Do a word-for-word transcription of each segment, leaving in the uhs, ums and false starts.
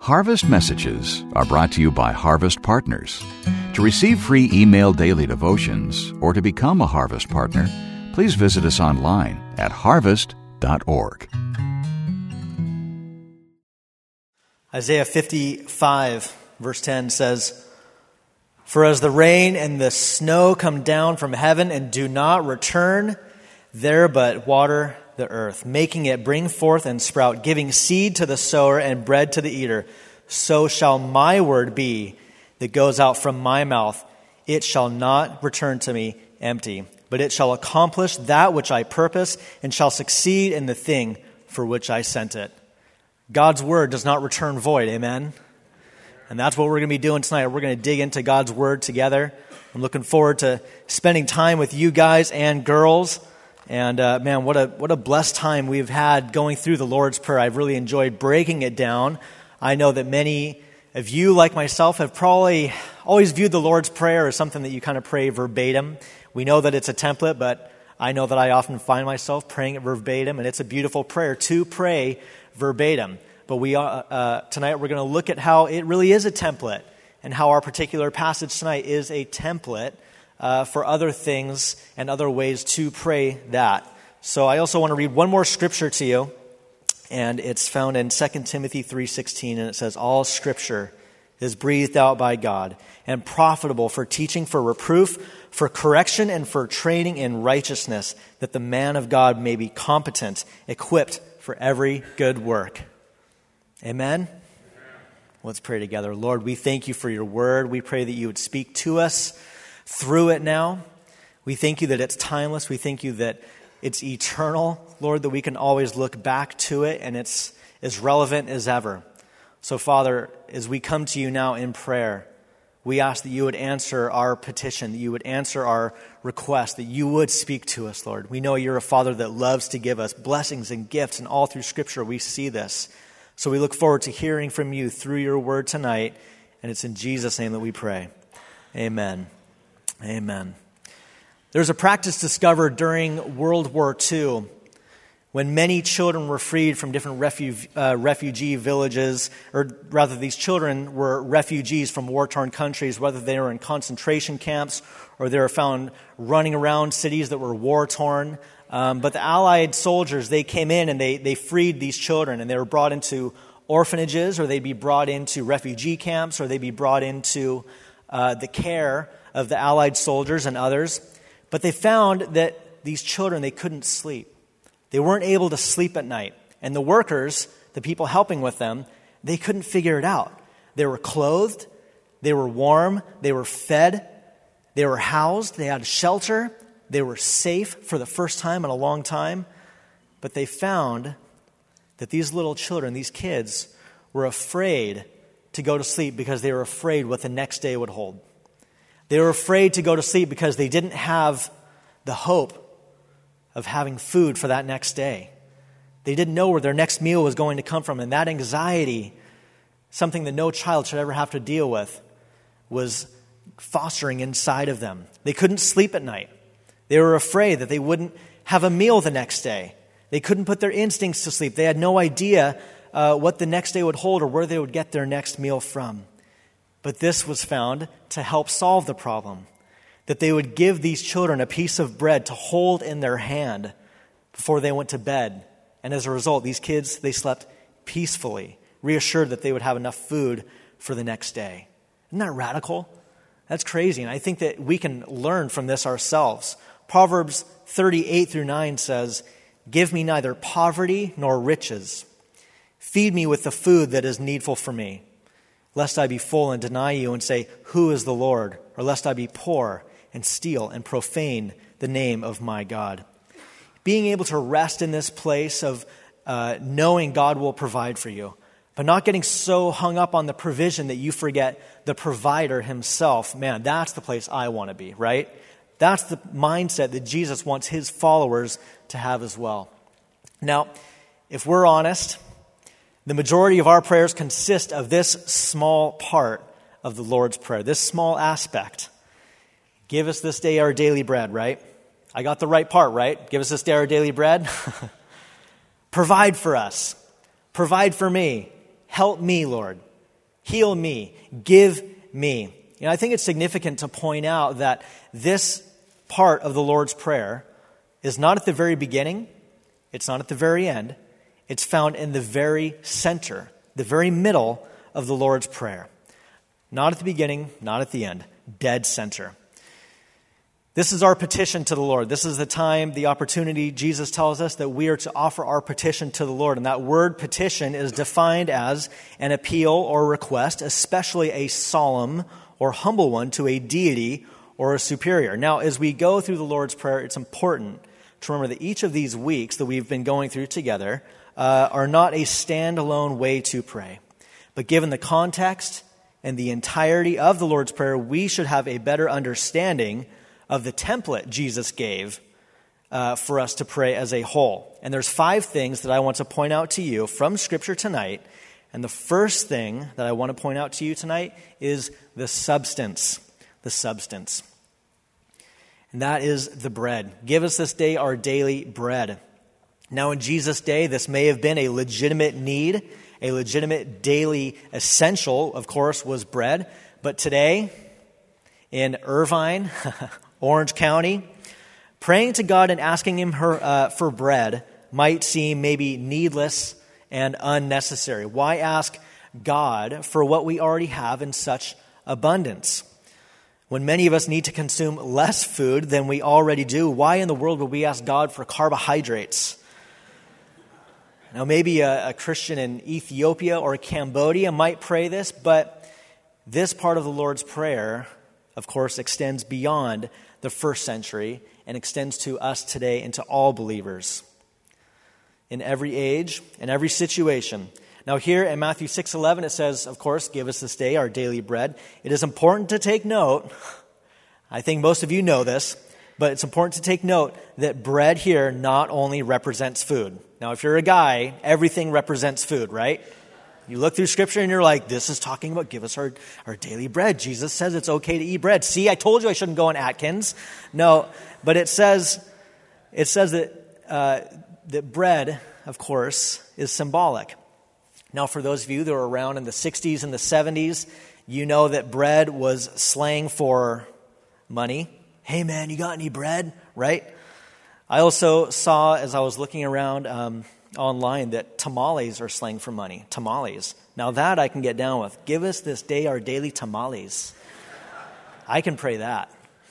Harvest Messages are brought to you by Harvest Partners. To receive free email daily devotions or to become a Harvest Partner, please visit us online at harvest dot org. Isaiah fifty-five, verse ten says, "For as the rain and the snow come down from heaven and do not return there but water the earth, making it bring forth and sprout, giving seed to the sower and bread to the eater, so shall my word be that goes out from my mouth. It shall not return to me empty, but it shall accomplish that which I purpose and shall succeed in the thing for which I sent it." God's word does not return void, amen? And that's what we're going to be doing tonight. We're going to dig into God's word together. I'm looking forward to spending time with you guys and girls. And uh, man, what a what a blessed time we've had going through the Lord's Prayer. I've really enjoyed breaking it down. I know that many of you, like myself, have probably always viewed the Lord's Prayer as something that you kind of pray verbatim. We know that it's a template, but I know that I often find myself praying it verbatim, and it's a beautiful prayer to pray verbatim. But we uh, uh, tonight we're going to look at how it really is a template, and how our particular passage tonight is a template Uh, for other things and other ways to pray that. So I also want to read one more scripture to you, and it's found in Second Timothy three sixteen, and it says, "All scripture is breathed out by God and profitable for teaching, for reproof, for correction, and for training in righteousness, that the man of God may be competent, equipped for every good work." Amen? Let's pray together. Lord, we thank you for your word. We pray that you would speak to us through it now. We thank you that it's timeless. We thank you that it's eternal, Lord, that we can always look back to it and it's as relevant as ever. So, Father, as we come to you now in prayer, we ask that you would answer our petition, that you would answer our request, that you would speak to us, Lord. We know you're a Father that loves to give us blessings and gifts, and all through Scripture we see this. So we look forward to hearing from you through your word tonight, and it's in Jesus' name that we pray. Amen. Amen. There's a practice discovered during World War Two when many children were freed from different refu- uh, refugee villages, or rather these children were refugees from war-torn countries, whether they were in concentration camps or they were found running around cities that were war-torn. Um, but the Allied soldiers, they came in and they, they freed these children, and they were brought into orphanages, or they'd be brought into refugee camps, or they'd be brought into uh, the care of the Allied soldiers and others. But they found that these children, they couldn't sleep. They weren't able to sleep at night. And the workers, the people helping with them, they couldn't figure it out. They were clothed, they were warm, they were fed, they were housed, they had shelter, they were safe for the first time in a long time. But they found that these little children, these kids, were afraid to go to sleep because they were afraid what the next day would hold. They were afraid to go to sleep because they didn't have the hope of having food for that next day. They didn't know where their next meal was going to come from. And that anxiety, something that no child should ever have to deal with, was fostering inside of them. They couldn't sleep at night. They were afraid that they wouldn't have a meal the next day. They couldn't put their instincts to sleep. They had no idea uh, what the next day would hold or where they would get their next meal from. But this was found to help solve the problem, that they would give these children a piece of bread to hold in their hand before they went to bed. And as a result, these kids, they slept peacefully, reassured that they would have enough food for the next day. Isn't that radical? That's crazy. And I think that we can learn from this ourselves. Proverbs thirty-eight through nine says, "Give me neither poverty nor riches. Feed me with the food that is needful for me. Lest I be full and deny you and say, 'Who is the Lord?' Or lest I be poor and steal and profane the name of my God." Being able to rest in this place of uh, knowing God will provide for you, but not getting so hung up on the provision that you forget the provider himself. Man, that's the place I want to be, right? That's the mindset that Jesus wants his followers to have as well. Now, if we're honest, the majority of our prayers consist of this small part of the Lord's Prayer, this small aspect. Give us this day our daily bread, right? I got the right part, right? Give us this day our daily bread. Provide for us. Provide for me. Help me, Lord. heal me, give me. You know, I think it's significant to point out that this part of the Lord's Prayer is not at the very beginning, it's not at the very end, it's found in the very center, the very middle of the Lord's Prayer. Not at the beginning, not at the end, dead center. This is our petition to the Lord. This is the time, the opportunity, Jesus tells us that we are to offer our petition to the Lord. And that word petition is defined as an appeal or request, especially a solemn or humble one to a deity or a superior. Now, as we go through the Lord's Prayer, it's important to remember that each of these weeks that we've been going through together uh, are not a standalone way to pray. But given the context and the entirety of the Lord's Prayer, we should have a better understanding of the template Jesus gave uh, for us to pray as a whole. And there's five things that I want to point out to you from Scripture tonight. And the first thing that I want to point out to you tonight is the substance. The substance. And that is the bread. Give us this day our daily bread. Now in Jesus' day, this may have been a legitimate need. A legitimate daily essential, of course, was bread. But today, in Irvine, Orange County, praying to God and asking Him her, uh, for bread might seem maybe needless and unnecessary. Why ask God for what we already have in such abundance? When many of us need to consume less food than we already do, why in the world would we ask God for carbohydrates? Now, maybe a, a Christian in Ethiopia or Cambodia might pray this, but this part of the Lord's Prayer, of course, extends beyond the first century and extends to us today and to all believers in every age and every situation. Now here in Matthew six eleven, it says, of course, give us this day our daily bread. It is important to take note, I think most of you know this, but it's important to take note that bread here not only represents food. Now if you're a guy, everything represents food, right? You look through Scripture and you're like, this is talking about give us our, our daily bread. Jesus says it's okay to eat bread. See, I told you I shouldn't go on Atkins. No, but it says it says that uh, that bread, of course, is symbolic. Now, for those of you that were around in the sixties and the seventies, you know that bread was slang for money. Hey, man, you got any bread? Right? I also saw, as I was looking around um, online, that tamales are slang for money. Tamales. Now that I can get down with. Give us this day our daily tamales. I can pray that.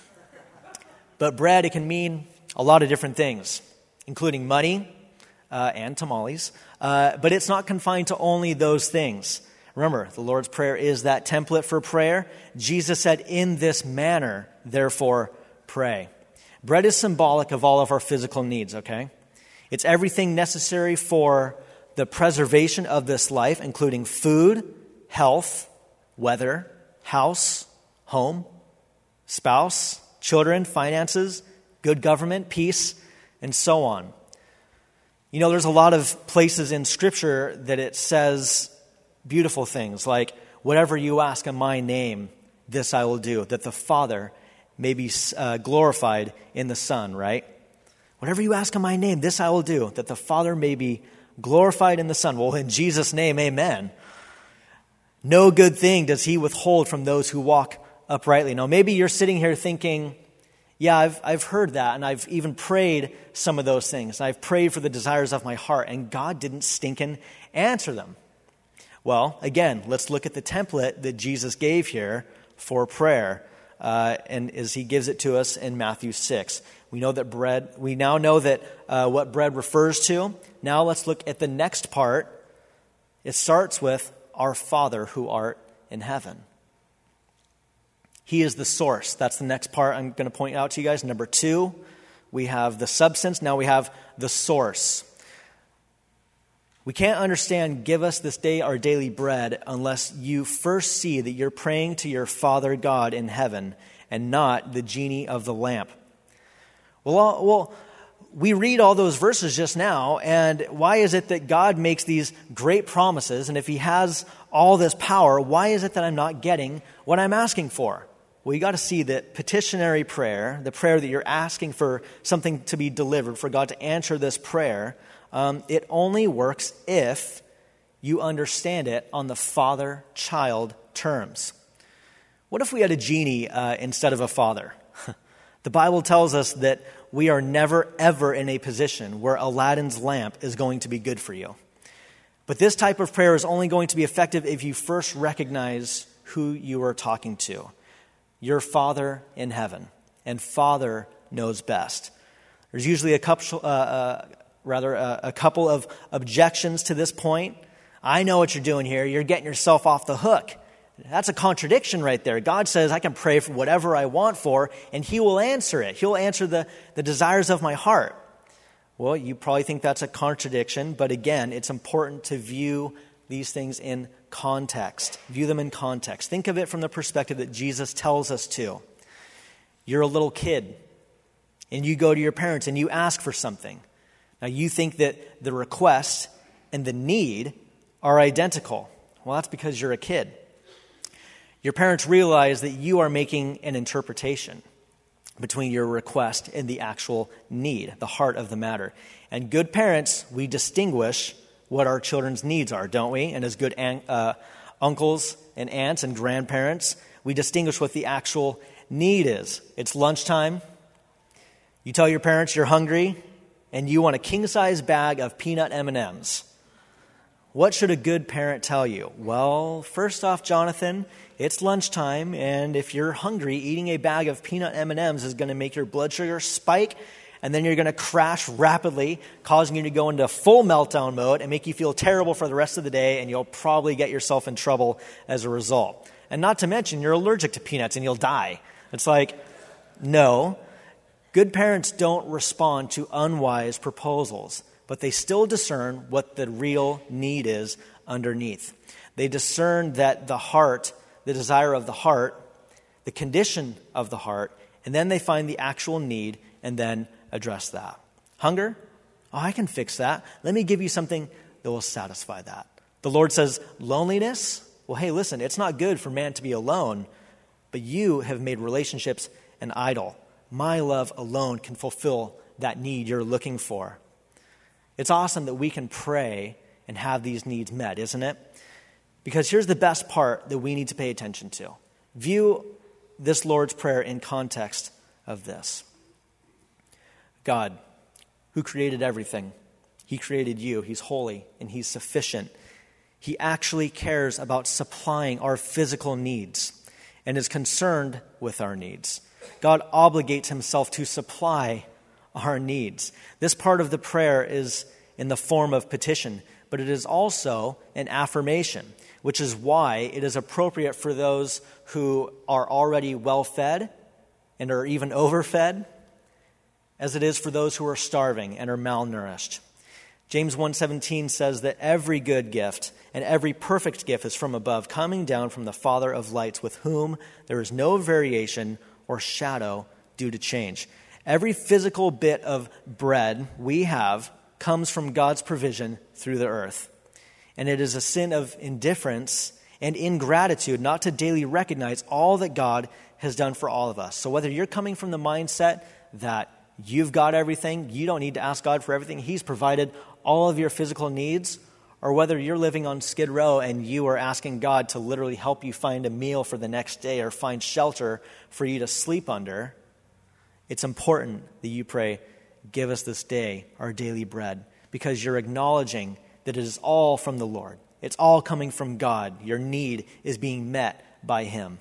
But bread, it can mean a lot of different things, including money uh, and tamales. Uh, but it's not confined to only those things. Remember, the Lord's Prayer is that template for prayer. Jesus said, in this manner, therefore, pray. Bread is symbolic of all of our physical needs, okay? It's everything necessary for the preservation of this life, including food, health, weather, house, home, spouse, children, finances, good government, peace, and so on. You know, there's a lot of places in Scripture that it says beautiful things like, whatever you ask in my name, this I will do, that the Father may be uh, glorified in the Son, right? Whatever you ask in my name, this I will do, that the Father may be glorified in the Son. Well, in Jesus' name, amen. No good thing does He withhold from those who walk uprightly. Now, maybe you're sitting here thinking, yeah, I've I've heard that, and I've even prayed some of those things. I've prayed for the desires of my heart, and God didn't stinking answer them. Well, again, let's look at the template that Jesus gave here for prayer, uh, and as He gives it to us in Matthew six. We know that bread. We now know that uh, what bread refers to. Now let's look at the next part. It starts with our Father who art in heaven. He is the source. That's the next part I'm going to point out to you guys. Number two, we have the substance. Now we have the source. We can't understand, give us this day our daily bread, unless you first see that you're praying to your Father God in heaven and not the genie of the lamp. Well, well, we read all those verses just now, and why is it that God makes these great promises? And if He has all this power, why is it that I'm not getting what I'm asking for? Well, you got to see that petitionary prayer, the prayer that you're asking for something to be delivered, for God to answer this prayer, um, it only works if you understand it on the father-child terms. What if we had a genie uh, instead of a father? The Bible tells us that we are never, ever in a position where Aladdin's lamp is going to be good for you. But this type of prayer is only going to be effective if you first recognize who you are talking to. Your Father in heaven. And Father knows best. There's usually a couple, uh, uh, rather uh, a couple of objections to this point. I know what you're doing here. You're getting yourself off the hook. That's a contradiction right there. God says I can pray for whatever I want for, and he will answer it. He'll answer the, the desires of my heart. Well, you probably think that's a contradiction, but again, it's important to view these things in context. View them in context. Think of it from the perspective that Jesus tells us to. You're a little kid, and you go to your parents and you ask for something. Now, you think that the request and the need are identical. Well, that's because you're a kid. Your parents realize that you are making an interpretation between your request and the actual need, the heart of the matter. And good parents, we distinguish what our children's needs are, don't we? And as good an- uh, uncles and aunts and grandparents, we distinguish what the actual need is. It's lunchtime. You tell your parents you're hungry and you want a king-size bag of peanut M and M's. What should a good parent tell you? Well, first off, Jonathan, it's lunchtime, and if you're hungry, eating a bag of peanut M and M's is going to make your blood sugar spike, and then you're going to crash rapidly, causing you to go into full meltdown mode and make you feel terrible for the rest of the day, and you'll probably get yourself in trouble as a result. And not to mention, you're allergic to peanuts, and you'll die. It's like, no. Good parents don't respond to unwise proposals, but they still discern what the real need is underneath. They discern that the heart, the desire of the heart, the condition of the heart, and then they find the actual need and then address that. Hunger? Oh, I can fix that. Let me give you something that will satisfy that. The Lord says, loneliness? Well, hey, listen, it's not good for man to be alone, but you have made relationships an idol. My love alone can fulfill that need you're looking for. It's awesome that we can pray and have these needs met, isn't it? Because here's the best part that we need to pay attention to. View this Lord's Prayer in context of this. God, who created everything, he created you. He's holy and he's sufficient. He actually cares about supplying our physical needs and is concerned with our needs. God obligates himself to supply our needs. This part of the prayer is in the form of petition, but it is also an affirmation, which is why it is appropriate for those who are already well-fed and are even overfed, as it is for those who are starving and are malnourished. James one seventeen says that every good gift and every perfect gift is from above, coming down from the Father of lights, with whom there is no variation or shadow due to change. Every physical bit of bread we have comes from God's provision through the earth. And it is a sin of indifference and ingratitude not to daily recognize all that God has done for all of us. So whether you're coming from the mindset that you've got everything, you don't need to ask God for everything, he's provided all of your physical needs, or whether you're living on Skid Row and you are asking God to literally help you find a meal for the next day or find shelter for you to sleep under, it's important that you pray, give us this day our daily bread, because you're acknowledging that it is all from the Lord. It's all coming from God. Your need is being met by him.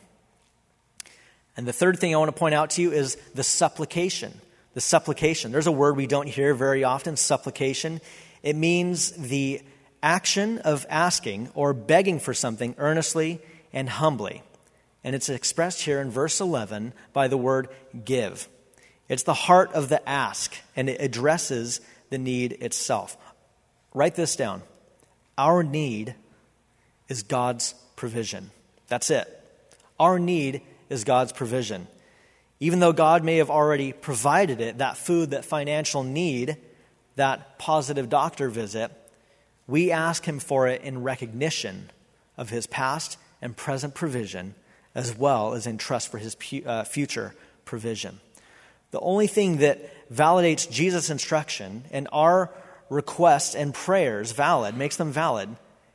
And the third thing I want to point out to you is the supplication. The supplication. There's a word we don't hear very often, supplication. It means the action of asking or begging for something earnestly and humbly. And it's expressed here in verse eleven by the word give. It's the heart of the ask, and it addresses the need itself. Write this down. Our need is God's provision. That's it. Our need is God's provision. Even though God may have already provided it, that food, that financial need, that positive doctor visit, we ask him for it in recognition of his past and present provision, as well as in trust for his uh, future provision. The only thing that validates Jesus' instruction and our requests and prayers valid, makes them valid,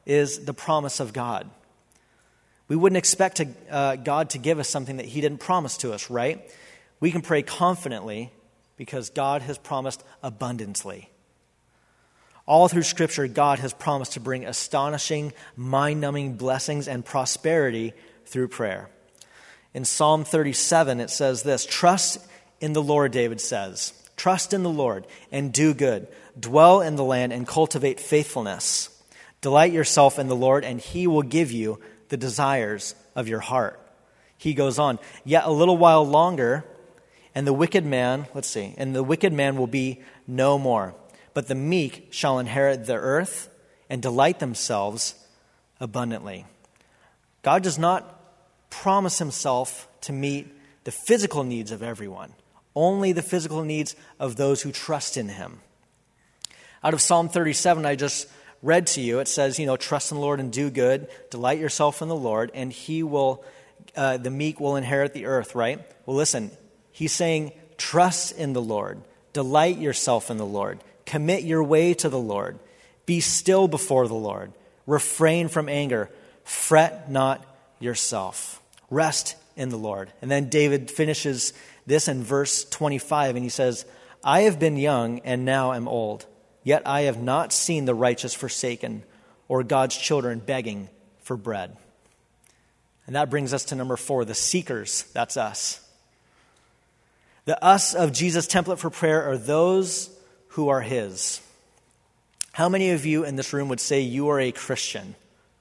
is the promise of God. We wouldn't expect to, uh, God to give us something that he didn't promise to us, right? We can pray confidently because God has promised abundantly. All through Scripture, God has promised to bring astonishing, mind-numbing blessings and prosperity through prayer. In Psalm thirty-seven, it says this, "Trust in the Lord," David says. "Trust in the Lord and do good. Dwell in the land and cultivate faithfulness. Delight yourself in the Lord, and he will give you the desires of your heart." He goes on, "Yet a little while longer, and the wicked man, let's see, and the wicked man will be no more. But the meek shall inherit the earth and delight themselves abundantly." God does not promise himself to meet the physical needs of everyone, only the physical needs of those who trust in him. Out of Psalm thirty-seven, I just read to you, it says, you know, trust in the Lord and do good, delight yourself in the Lord, and he will, uh, the meek will inherit the earth, right? Well, listen, he's saying, trust in the Lord, delight yourself in the Lord. Commit your way to the Lord. Be still before the Lord. Refrain from anger. Fret not yourself. Rest in the Lord. And then David finishes this in verse twenty-five, and he says, "I have been young and now am old, yet I have not seen the righteous forsaken or God's children begging for bread." And that brings us to number four, the seekers. That's us. The us of Jesus' template for prayer are those who are his. How many of you in this room would say you are a Christian?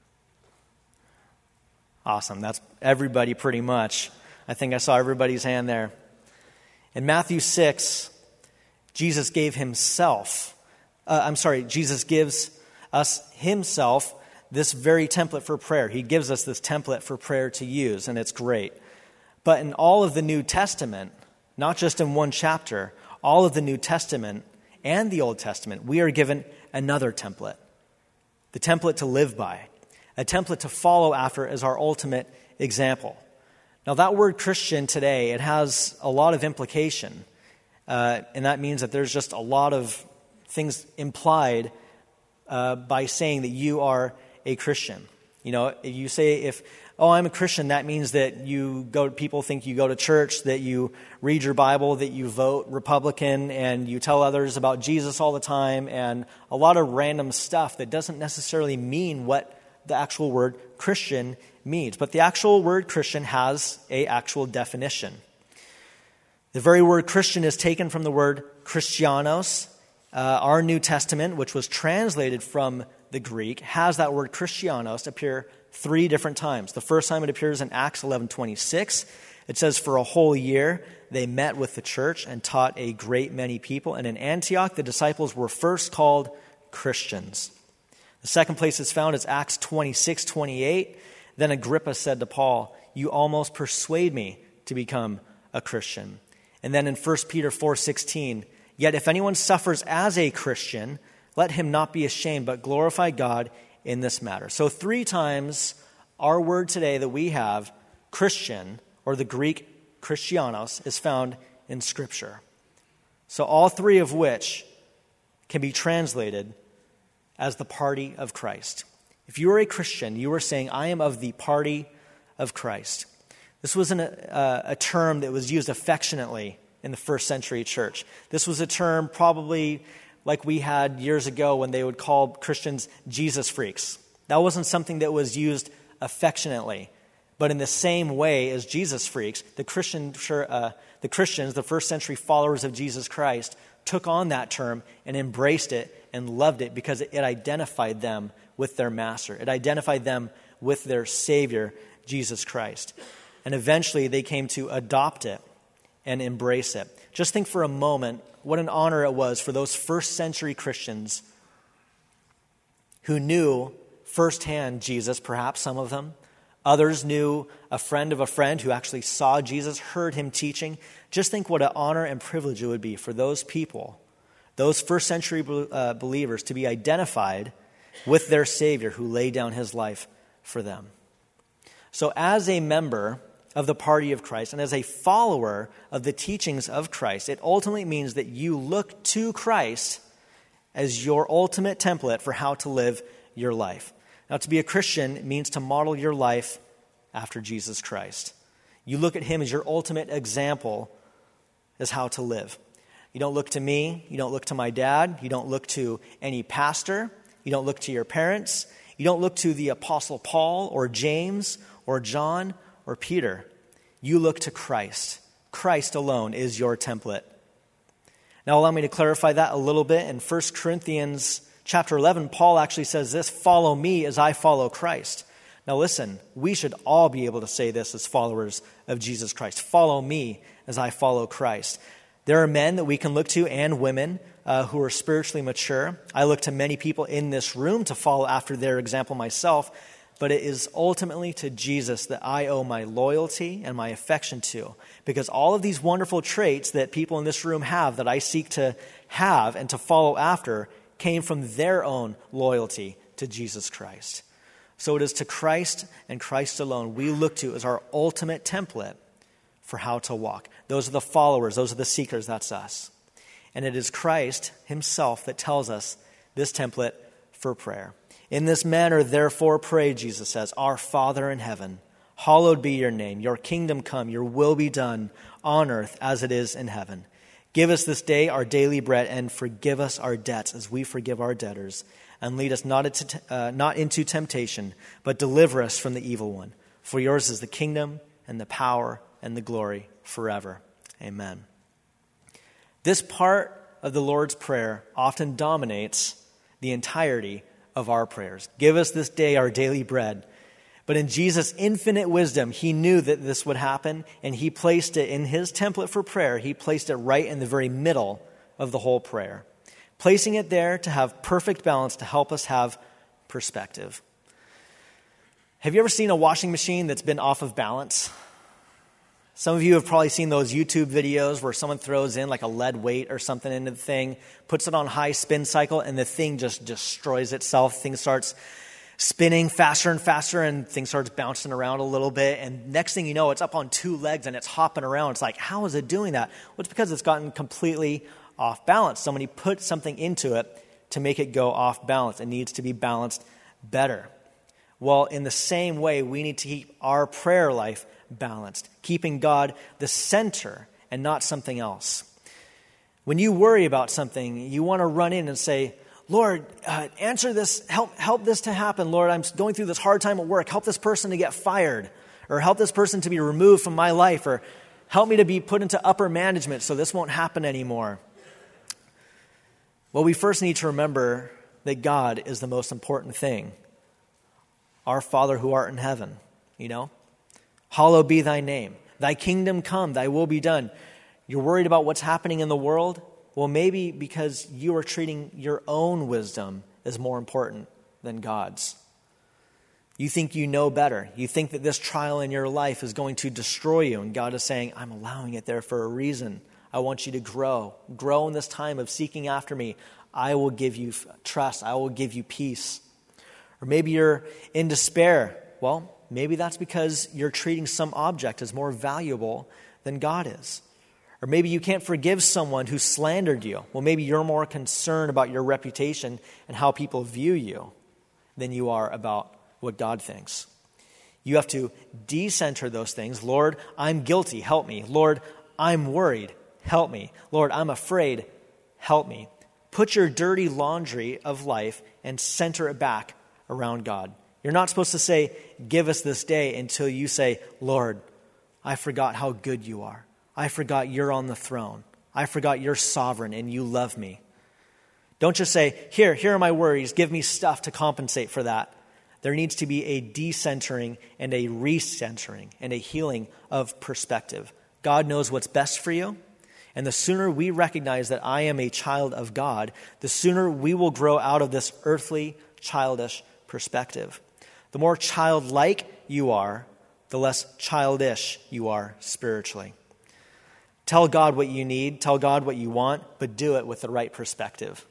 Awesome. That's everybody pretty much. I think I saw everybody's hand there. In Matthew six, Jesus gave himself, uh, I'm sorry, Jesus gives us himself this very template for prayer. He gives us this template for prayer to use, and it's great. But in all of the New Testament, not just in one chapter, all of the New Testament and the Old Testament, we are given another template, the template to live by, a template to follow after as our ultimate example. Now, that word Christian today, it has a lot of implication, uh, and that means that there's just a lot of things implied uh, by saying that you are a Christian. You know, you say if, oh, I'm a Christian, that means that you go, people think you go to church, that you read your Bible, that you vote Republican, and you tell others about Jesus all the time, and a lot of random stuff that doesn't necessarily mean what the actual word Christian means. But the actual word Christian has an actual definition. The very word Christian is taken from the word Christianos. Uh, our New Testament, which was translated from the Greek, has that word Christianos appear three different times. The first time it appears in Acts eleven twenty-six. It says, "For a whole year they met with the church and taught a great many people. And in Antioch the disciples were first called Christians." The second place it's found is Acts twenty-six twenty-eight. "Then Agrippa said to Paul, 'You almost persuade me to become a Christian.'" And then in First Peter four sixteen, "Yet if anyone suffers as a Christian, let him not be ashamed, but glorify God in this matter." So three times our word today that we have, Christian, or the Greek Christianos, is found in Scripture. So all three of which can be translated as the party of Christ. If you are a Christian, you are saying, I am of the party of Christ. This wasn't a, a term that was used affectionately in the first century church. This was a term probably like we had years ago when they would call Christians Jesus freaks. That wasn't something that was used affectionately. But in the same way as Jesus freaks, the Christian, uh, the Christians, the first century followers of Jesus Christ, took on that term and embraced it and loved it because it identified them with their master. It identified them with their Savior, Jesus Christ. And eventually they came to adopt it and embrace it. Just think for a moment what an honor it was for those first century Christians who knew firsthand Jesus, perhaps some of them. Others knew a friend of a friend who actually saw Jesus, heard him teaching. Just think what an honor and privilege it would be for those people, those first century uh, believers, to be identified with their Savior who laid down his life for them. So as a member of the party of Christ and as a follower of the teachings of Christ, it ultimately means that you look to Christ as your ultimate template for how to live your life. Now, to be a Christian means to model your life after Jesus Christ. You look at him as your ultimate example as how to live. You don't look to me. You don't look to my dad. You don't look to any pastor. You don't look to your parents. You don't look to the Apostle Paul or James or John or Peter. You look to Christ. Christ alone is your template. Now, allow me to clarify that a little bit. In First Corinthians chapter eleven, Paul actually says this, "Follow me as I follow Christ." Now listen, we should all be able to say this as followers of Jesus Christ. Follow me as I follow Christ. There are men that we can look to and women uh, who are spiritually mature. I look to many people in this room to follow after their example myself, but it is ultimately to Jesus that I owe my loyalty and my affection to, because all of these wonderful traits that people in this room have that I seek to have and to follow after came from their own loyalty to Jesus Christ. So it is to Christ and Christ alone we look to as our ultimate template for how to walk. Those are the followers. Those are the seekers. That's us. And it is Christ himself that tells us this template for prayer. In this manner, therefore, pray, Jesus says, "Our Father in heaven, hallowed be your name. Your kingdom come, your will be done on earth as it is in heaven. Give us this day our daily bread, and forgive us our debts as we forgive our debtors. And lead us not into, uh, not into temptation, but deliver us from the evil one. For yours is the kingdom and the power and the glory forever. Amen." This part of the Lord's Prayer often dominates the entirety of our prayers. Give us this day our daily bread. But in Jesus' infinite wisdom, he knew that this would happen, and he placed it in his template for prayer. He placed it right in the very middle of the whole prayer, placing it there to have perfect balance, to help us have perspective. Have you ever seen a washing machine that's been off of balance? Some of you have probably seen those YouTube videos where someone throws in like a lead weight or something into the thing, puts it on high spin cycle, and the thing just destroys itself. Thing starts spinning faster and faster, and thing starts bouncing around a little bit. And next thing you know, it's up on two legs and it's hopping around. It's like, how is it doing that? Well, it's because it's gotten completely off balance. Somebody put something into it to make it go off balance. It needs to be balanced better. Well, in the same way, we need to keep our prayer life balanced, keeping God the center and not something else. When you worry about something, you want to run in and say, "Lord, uh, answer this, help help this to happen. Lord, I'm going through this hard time at work. Help this person to get fired, or help this person to be removed from my life, or help me to be put into upper management so this won't happen anymore." Well, we first need to remember that God is the most important thing. Our Father who art in heaven, you know? Hallowed be thy name. Thy kingdom come, thy will be done. You're worried about what's happening in the world? Well, maybe because you are treating your own wisdom as more important than God's. You think you know better. You think that this trial in your life is going to destroy you. And God is saying, I'm allowing it there for a reason. I want you to grow. Grow in this time of seeking after me. I will give you trust. I will give you peace. Or maybe you're in despair. Well, maybe that's because you're treating some object as more valuable than God is. Or maybe you can't forgive someone who slandered you. Well, maybe you're more concerned about your reputation and how people view you than you are about what God thinks. You have to decenter those things. Lord, I'm guilty. Help me. Lord, I'm worried. Help me. Lord, I'm afraid. Help me. Put your dirty laundry of life and center it back around God. You're not supposed to say, "Give us this day," until you say, "Lord, I forgot how good you are. I forgot you're on the throne. I forgot you're sovereign and you love me." Don't just say, here, here are my worries. Give me stuff to compensate for that. There needs to be a decentering and a recentering and a healing of perspective. God knows what's best for you. And the sooner we recognize that I am a child of God, the sooner we will grow out of this earthly, childish perspective. The more childlike you are, the less childish you are spiritually. Tell God what you need, tell God what you want, but do it with the right perspective.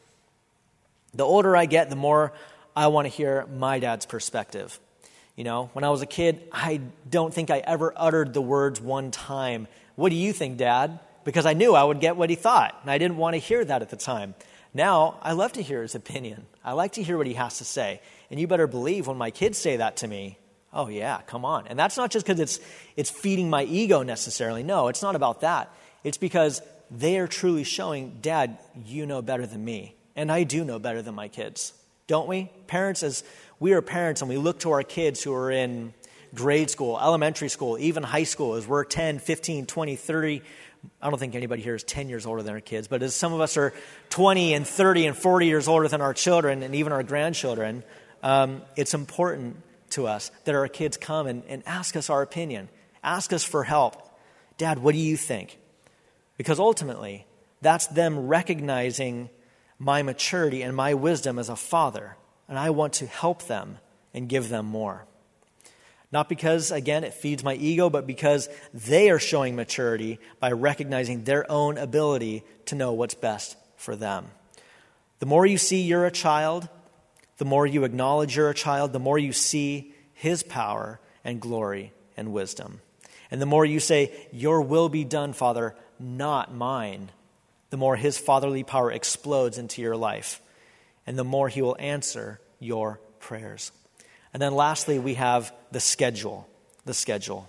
The older I get, the more I want to hear my dad's perspective. You know, when I was a kid, I don't think I ever uttered the words one time, "What do you think, Dad?" Because I knew I would get what he thought, and I didn't want to hear that at the time. Now, I love to hear his opinion. I like to hear what he has to say. And you better believe when my kids say that to me, oh yeah, come on. And that's not just because it's it's feeding my ego necessarily. No, it's not about that. It's because they are truly showing, Dad, you know better than me. And I do know better than my kids. Don't we? Parents, as we are parents and we look to our kids who are in grade school, elementary school, even high school, as we're ten, fifteen, twenty, thirty. I don't think anybody here is ten years older than our kids, but as some of us are twenty and thirty and forty years older than our children and even our grandchildren, um, it's important to us that our kids come and, and ask us our opinion, ask us for help. Dad, what do you think? Because ultimately, that's them recognizing my maturity and my wisdom as a father, and I want to help them and give them more. Not because, again, it feeds my ego, but because they are showing maturity by recognizing their own ability to know what's best for them. The more you see you're a child, the more you acknowledge you're a child, the more you see his power and glory and wisdom. And the more you say, your will be done, Father, not mine, the more his fatherly power explodes into your life, and the more he will answer your prayers. And then lastly, we have the schedule, the schedule.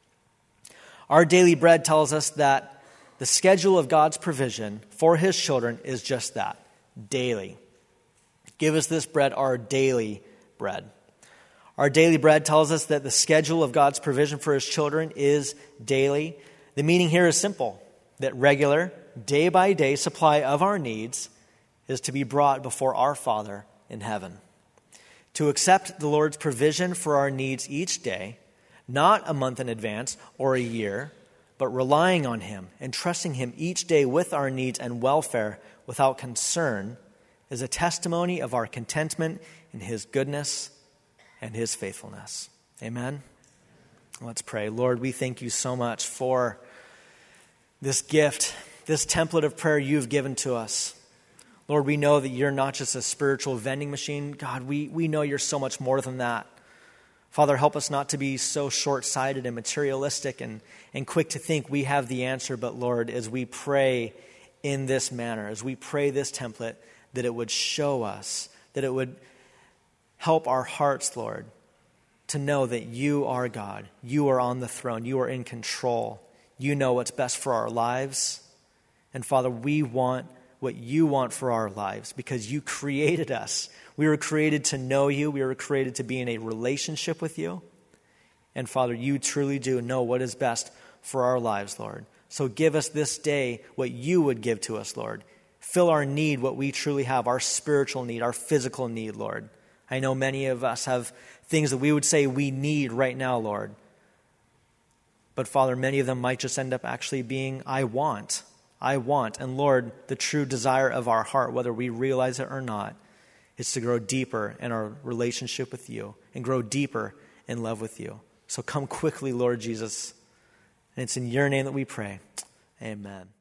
Our daily bread tells us that the schedule of God's provision for his children is just that, daily. Give us this bread, our daily bread. Our daily bread tells us that the schedule of God's provision for his children is daily. The meaning here is simple, that regular, day-by-day supply of our needs is to be brought before our Father in heaven. To accept the Lord's provision for our needs each day, not a month in advance or a year, but relying on him and trusting him each day with our needs and welfare without concern, is a testimony of our contentment in his goodness and his faithfulness. Amen? Let's pray. Lord, we thank you so much for this gift, this template of prayer you've given to us. Lord, we know that you're not just a spiritual vending machine. God, we, we know you're so much more than that. Father, help us not to be so short-sighted and materialistic and, and quick to think we have the answer. But Lord, as we pray in this manner, as we pray this template, that it would show us, that it would help our hearts, Lord, to know that you are God. You are on the throne. You are in control. You know what's best for our lives. And Father, we want what you want for our lives because you created us. We were created to know you. We were created to be in a relationship with you. And Father, you truly do know what is best for our lives, Lord. So give us this day what you would give to us, Lord. Fill our need, what we truly have, our spiritual need, our physical need, Lord. I know many of us have things that we would say we need right now, Lord. But Father, many of them might just end up actually being, I want. I want. And Lord, the true desire of our heart, whether we realize it or not, is to grow deeper in our relationship with you and grow deeper in love with you. So come quickly, Lord Jesus. And it's in your name that we pray. Amen.